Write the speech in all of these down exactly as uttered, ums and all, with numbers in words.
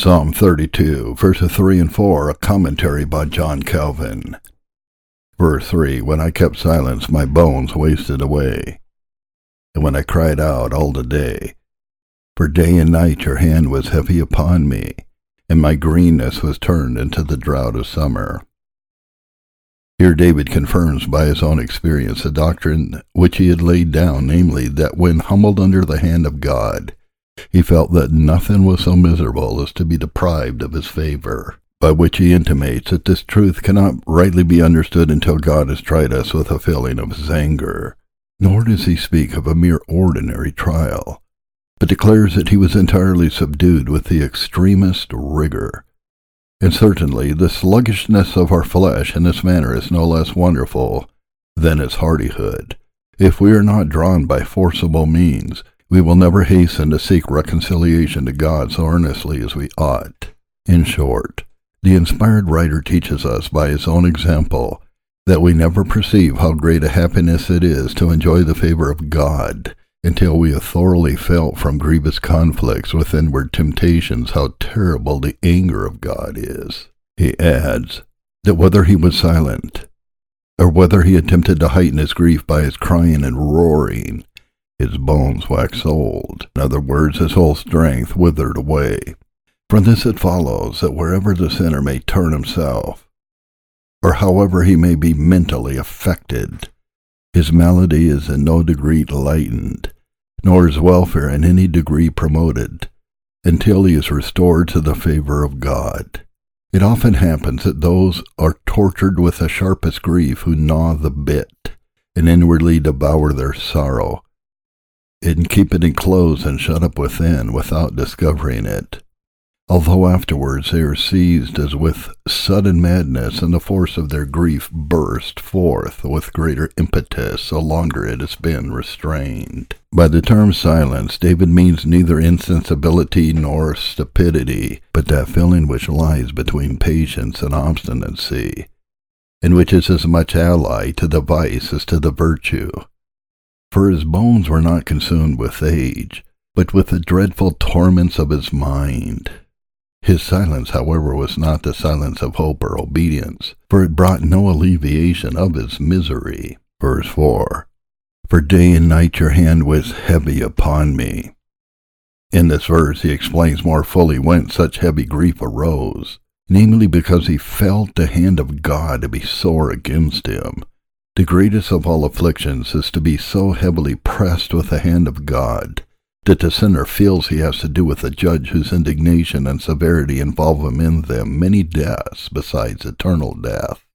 Psalm thirty-two, verses three and four, a commentary by John Calvin. Verse three, when I kept silence, my bones wasted away, and when I cried out all the day, for day and night your hand was heavy upon me, and my greenness was turned into the drought of summer. Here David confirms by his own experience the doctrine which he had laid down, namely, that when humbled under the hand of God, he felt that nothing was so miserable as to be deprived of his favor, by which he intimates that this truth cannot rightly be understood until God has tried us with a feeling of his anger. Nor does he speak of a mere ordinary trial, but declares that he was entirely subdued with the extremest rigor. And certainly the sluggishness of our flesh in this manner is no less wonderful than its hardihood. If we are not drawn by forcible means, we will never hasten to seek reconciliation to God so earnestly as we ought. In short, the inspired writer teaches us by his own example that we never perceive how great a happiness it is to enjoy the favor of God until we have thoroughly felt from grievous conflicts with inward temptations how terrible the anger of God is. He adds that whether he was silent, or whether he attempted to heighten his grief by his crying and roaring, his bones waxed old. In other words, his whole strength withered away. From this it follows that wherever the sinner may turn himself, or however he may be mentally affected, his malady is in no degree lightened, nor his welfare in any degree promoted, until he is restored to the favor of God. It often happens that those are tortured with the sharpest grief who gnaw the bit, and inwardly devour their sorrow, and keep it enclosed and shut up within without discovering it, although afterwards they are seized as with sudden madness, and the force of their grief burst forth with greater impetus so longer it has been restrained. By the term silence, David means neither insensibility nor stupidity, but that feeling which lies between patience and obstinacy, and which is as much allied to the vice as to the virtue. For his bones were not consumed with age, but with the dreadful torments of his mind. His silence, however, was not the silence of hope or obedience, for it brought no alleviation of his misery. Verse four, for day and night your hand was heavy upon me. In this verse he explains more fully whence such heavy grief arose, namely because he felt the hand of God to be sore against him. The greatest of all afflictions is to be so heavily pressed with the hand of God that the sinner feels he has to do with a judge whose indignation and severity involve him in them many deaths besides eternal death.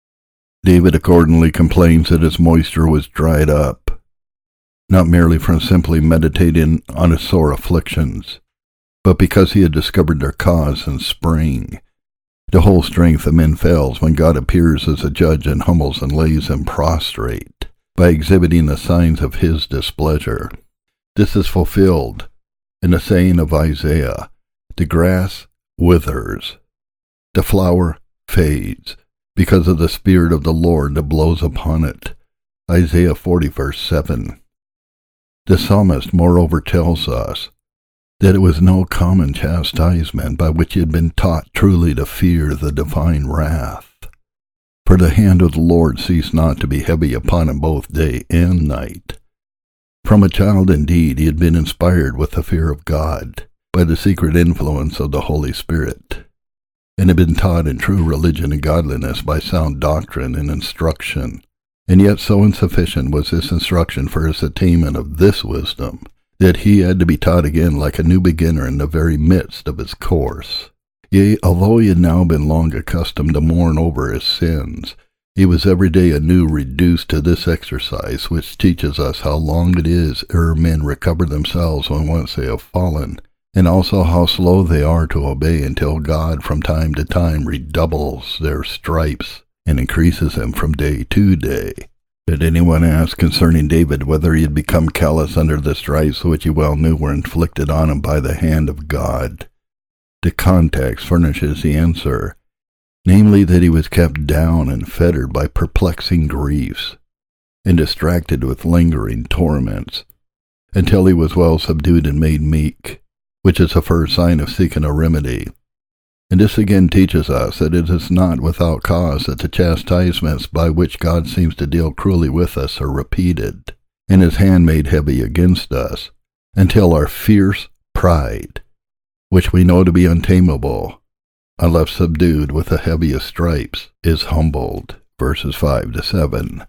David accordingly complains that his moisture was dried up, not merely from simply meditating on his sore afflictions, but because he had discovered their cause and spring. The whole strength of men fails when God appears as a judge and humbles and lays them prostrate by exhibiting the signs of his displeasure. This is fulfilled in the saying of Isaiah, the grass withers, the flower fades, because of the Spirit of the Lord that blows upon it. Isaiah forty, verse seven. The psalmist moreover tells us that it was no common chastisement by which he had been taught truly to fear the divine wrath. For the hand of the Lord ceased not to be heavy upon him both day and night. From a child indeed he had been inspired with the fear of God by the secret influence of the Holy Spirit, and had been taught in true religion and godliness by sound doctrine and instruction. And yet so insufficient was this instruction for his attainment of this wisdom, that he had to be taught again like a new beginner in the very midst of his course. Yea, although he had now been long accustomed to mourn over his sins, he was every day anew reduced to this exercise, which teaches us how long it is ere men recover themselves when once they have fallen, and also how slow they are to obey until God from time to time redoubles their stripes and increases them from day to day. Did anyone ask concerning David whether he had become callous under the stripes which he well knew were inflicted on him by the hand of God? The context furnishes the answer, namely that he was kept down and fettered by perplexing griefs, and distracted with lingering torments, until he was well subdued and made meek, which is the first sign of seeking a remedy, And this again teaches us that it is not without cause that the chastisements by which God seems to deal cruelly with us are repeated, and his hand made heavy against us, until our fierce pride, which we know to be untamable, unless subdued with the heaviest stripes, is humbled. Verses five to seven.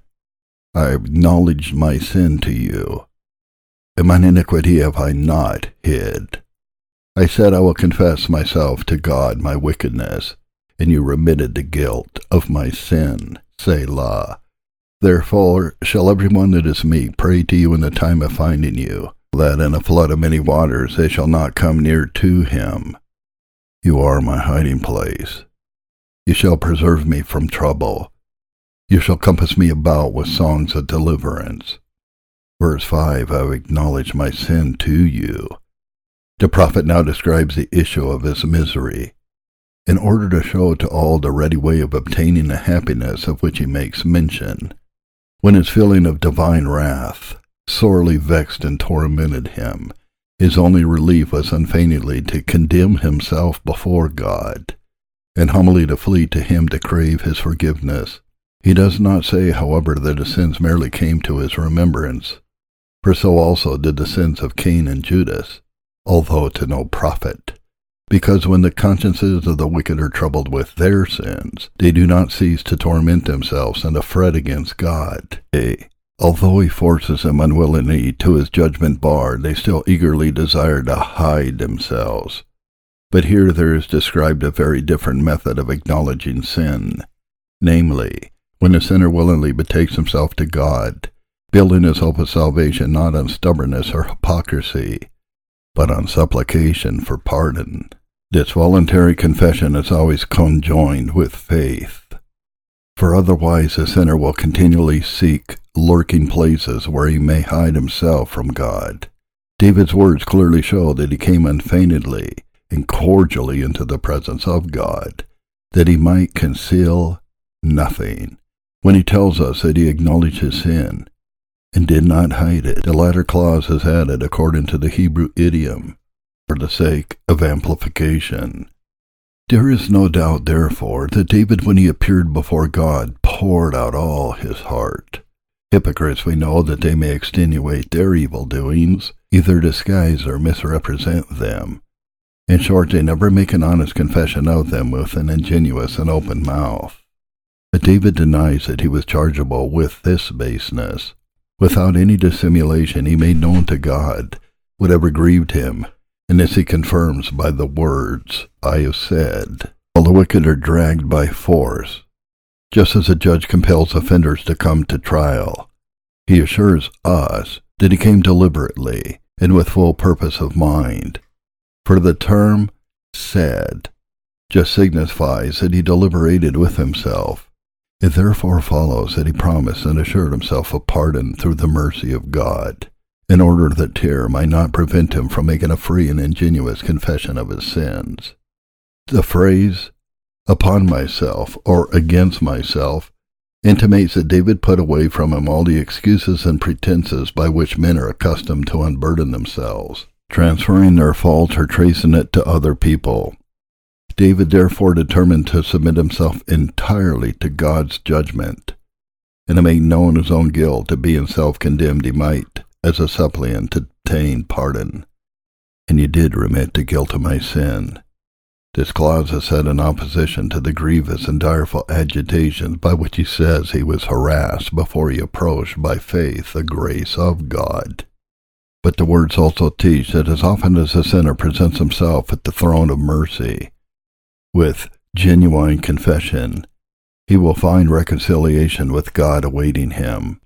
I acknowledged my sin to you, and mine iniquity have I not hid. I said, I will confess myself to God my wickedness, and you remitted the guilt of my sin. Selah. Therefore shall every one that is meek pray to you in the time of finding you, that in a flood of many waters they shall not come near to him. You are my hiding place. You shall preserve me from trouble. You shall compass me about with songs of deliverance. Verse five, I have acknowledged my sin to you. The prophet now describes the issue of his misery, in order to show to all the ready way of obtaining the happiness of which he makes mention, when his feeling of divine wrath sorely vexed and tormented him. His only relief was unfeignedly to condemn himself before God, and humbly to flee to him to crave his forgiveness. He does not say, however, that his sins merely came to his remembrance, for so also did the sins of Cain and Judas, although to no profit, because when the consciences of the wicked are troubled with their sins, they do not cease to torment themselves and to fret against God. Yea, although he forces them unwillingly to his judgment bar, they still eagerly desire to hide themselves. But here there is described a very different method of acknowledging sin, namely, when a sinner willingly betakes himself to God, building his hope of salvation not on stubbornness or hypocrisy, but on supplication for pardon. This voluntary confession is always conjoined with faith, for otherwise the sinner will continually seek lurking places where he may hide himself from God. David's words clearly show that he came unfeignedly and cordially into the presence of God, that he might conceal nothing. When he tells us that he acknowledged his sin and did not hide it, the latter clause is added according to the Hebrew idiom, for the sake of amplification. There is no doubt, therefore, that David, when he appeared before God, poured out all his heart. Hypocrites, we know that they may extenuate their evil doings, either disguise or misrepresent them. In short, they never make an honest confession of them with an ingenuous and open mouth. But David denies that he was chargeable with this baseness. Without any dissimulation, he made known to God whatever grieved him, and this he confirms by the words, I have said. All the wicked are dragged by force, just as a judge compels offenders to come to trial. He assures us that he came deliberately and with full purpose of mind. For the term said just signifies that he deliberated with himself. It therefore follows that he promised and assured himself of pardon through the mercy of God, in order that terror might not prevent him from making a free and ingenuous confession of his sins. The phrase, upon myself, or against myself, intimates that David put away from him all the excuses and pretenses by which men are accustomed to unburden themselves, transferring their fault or tracing it to other people. David therefore determined to submit himself entirely to God's judgment, and to make known his own guilt, to being self-condemned he might, as a suppliant, obtain pardon. And you did remit the guilt of my sin. This clause is set in opposition to the grievous and direful agitations by which he says he was harassed before he approached by faith the grace of God. But the words also teach that as often as a sinner presents himself at the throne of mercy, with genuine confession, he will find reconciliation with God awaiting him.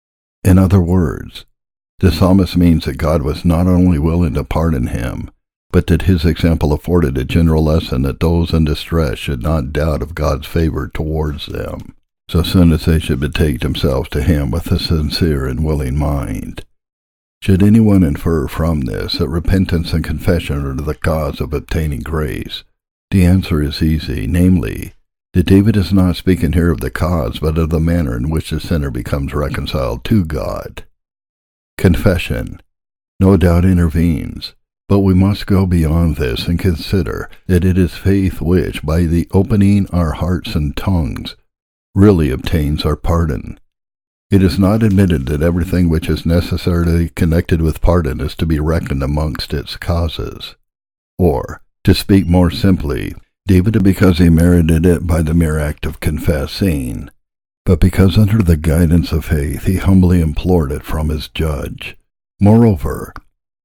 In other words, the psalmist means that God was not only willing to pardon him, but that his example afforded a general lesson that those in distress should not doubt of God's favor towards them, so soon as they should betake themselves to him with a sincere and willing mind. Should anyone infer from this that repentance and confession are the cause of obtaining grace, the answer is easy, namely, that David is not speaking here of the cause, but of the manner in which the sinner becomes reconciled to God. Confession no doubt intervenes, But we must go beyond this and consider that it is faith which, by the opening our hearts and tongues, really obtains our pardon. It is not admitted that everything which is necessarily connected with pardon is to be reckoned amongst its causes. Or, to speak more simply, David, because he merited it by the mere act of confessing, but because under the guidance of faith he humbly implored it from his judge. Moreover,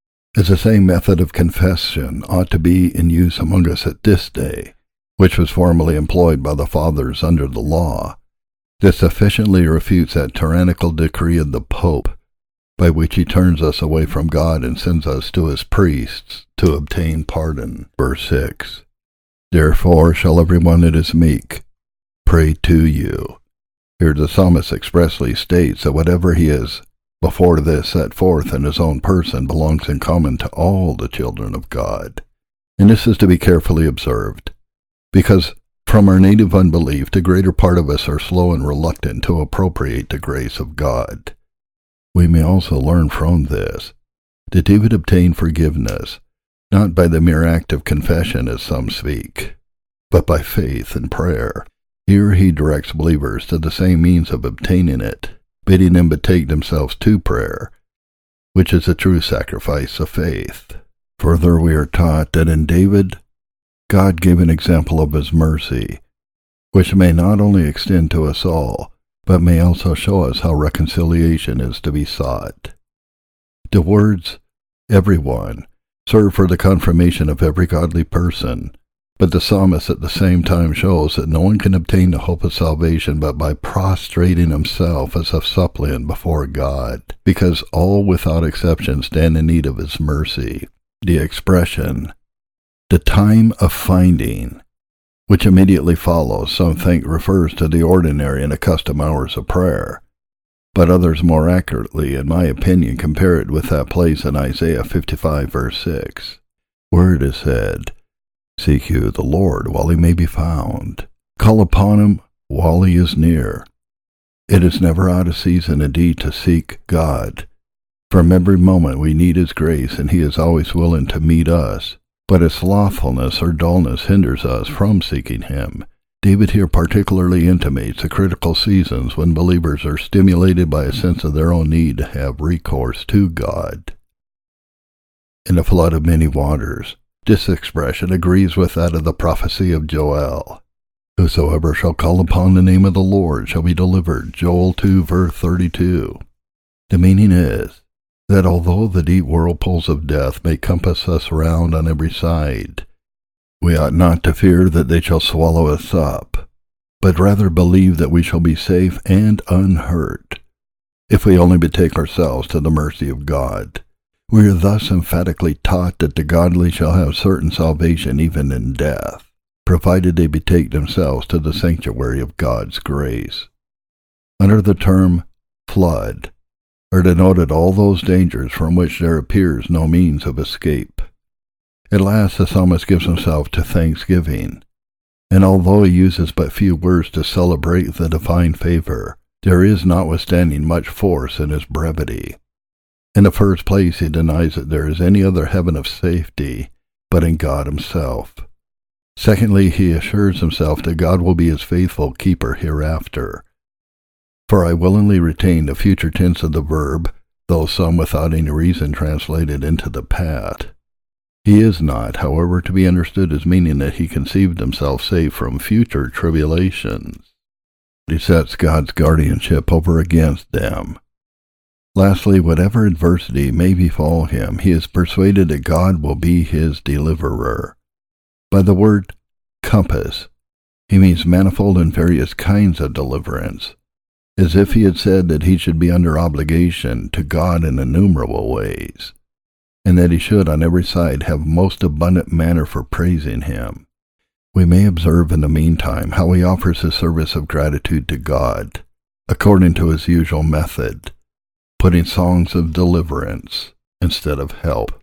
as the same method of confession ought to be in use among us at this day, which was formerly employed by the fathers under the law, this sufficiently refutes that tyrannical decree of the Pope, by which he turns us away from God and sends us to his priests to obtain pardon. Verse six. Therefore shall every one that is meek pray to you. Here the psalmist expressly states that whatever he has before this set forth in his own person belongs in common to all the children of God. And this is to be carefully observed, because from our native unbelief the greater part of us are slow and reluctant to appropriate the grace of God. We may also learn from this that David obtained forgiveness, not by the mere act of confession as some speak, but by faith and prayer. Here he directs believers to the same means of obtaining it, bidding them betake themselves to prayer, which is a true sacrifice of faith. Further, we are taught that in David, God gave an example of his mercy, which may not only extend to us all, but may also show us how reconciliation is to be sought. The words, everyone, serve for the confirmation of every godly person, but the psalmist at the same time shows that no one can obtain the hope of salvation but by prostrating himself as a suppliant before God, because all without exception stand in need of his mercy. The expression, the time of finding, which immediately follows, some think refers to the ordinary and accustomed hours of prayer, but others more accurately, in my opinion, compare it with that place in Isaiah fifty-five, verse six, where it is said, Seek you the Lord while he may be found. Call upon him while he is near. It is never out of season indeed to seek God. From every moment we need his grace, and he is always willing to meet us. But if slothfulness or dullness hinders us from seeking him, David here particularly intimates the critical seasons when believers are stimulated by a sense of their own need to have recourse to God. In the flood of many waters, this expression agrees with that of the prophecy of Joel. Whosoever shall call upon the name of the Lord shall be delivered. Joel two, verse thirty-two. The meaning is that although the deep whirlpools of death may compass us round on every side, we ought not to fear that they shall swallow us up, but rather believe that we shall be safe and unhurt, if we only betake ourselves to the mercy of God. We are thus emphatically taught that the godly shall have certain salvation even in death, provided they betake themselves to the sanctuary of God's grace. Under the term flood are denoted all those dangers from which there appears no means of escape. At last the psalmist gives himself to thanksgiving, and although he uses but few words to celebrate the divine favor, there is notwithstanding much force in his brevity. In the first place, he denies that there is any other heaven of safety but in God himself. Secondly, he assures himself that God will be his faithful keeper hereafter. For I willingly retain the future tense of the verb, though some without any reason translate it into the past. He is not, however, to be understood as meaning that he conceived himself safe from future tribulations. He sets God's guardianship over against them. Lastly, whatever adversity may befall him, he is persuaded that God will be his deliverer. By the word compass, he means manifold and various kinds of deliverance, as if he had said that he should be under obligation to God in innumerable ways, and that he should on every side have most abundant manner for praising him. We may observe in the meantime how he offers his service of gratitude to God, according to his usual method, putting songs of deliverance instead of help.